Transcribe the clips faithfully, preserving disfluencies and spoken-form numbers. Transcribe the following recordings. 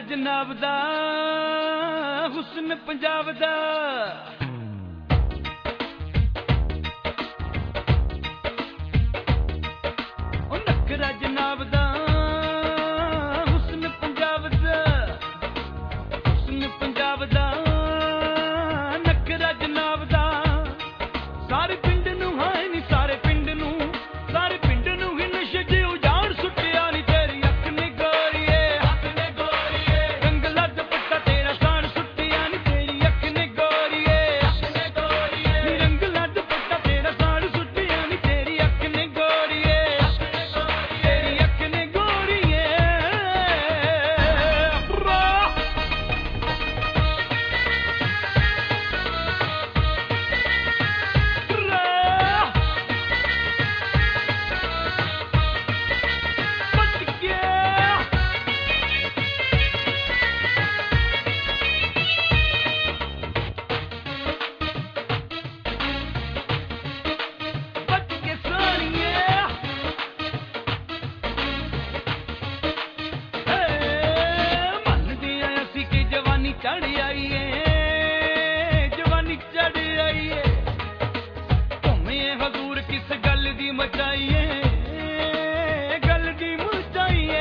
जनाब दा हुस्न पंजाब दा ओ नखरा जनाब दा हुस्न पंजाब दा हुस्न पंजाब दा नखरा जनाब दा सारे पिंड नूं हाय नी सारे पिंड नूं सारे पिंड नूं ही नशे च उजाड़ सुटिया नी तेरी अख ने गोरीए अख ने गोरीए रंगला दुपट्टा तेरा साड़ सुटिया नी तेरी अख ने गोरीए अख ने गोरीए नी रंगला दुपट्टा तेरा साड़ सुटिया नी तेरी अख ने गोरीए अख ने गोरीए तेरी अख ने गोरीए चढ़ आईए जवानी चढ़ आईए घूमिए हजूर किस गल दी मचाईए गल दी मचाईए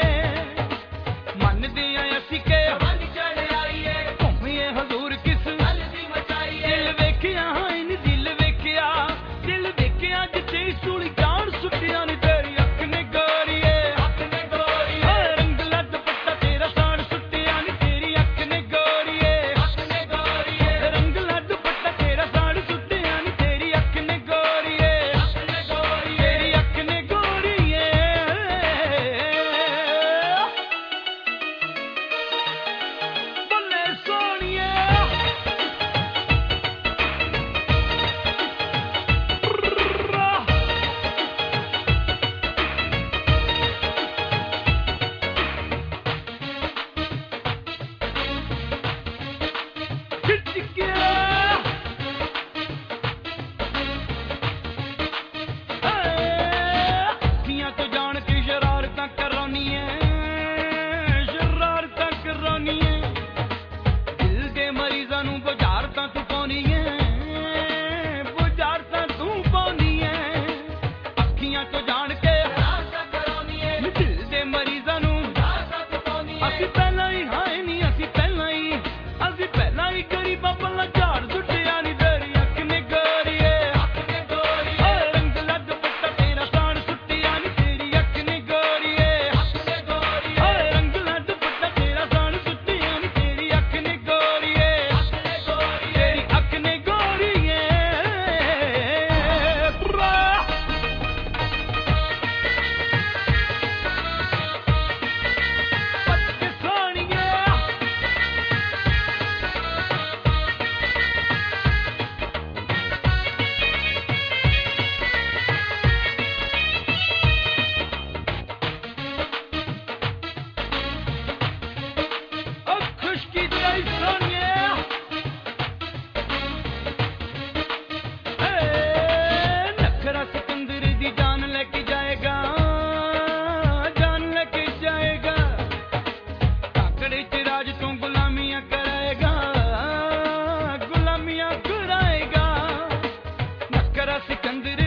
मन दिया असी के जवानी चढ़ आईए घूमिए हजूर किस गल दी मचाईए दिल वेखिया हाय नी दिल वेखिया दिल वेखिया जिते सूली जान सुटिया नी तेरी अख ने गोरीए अख ने गोरीए रंगला दुपट्टा तेरा साड़ सुटिया नी तेरी अख ने सिकंदर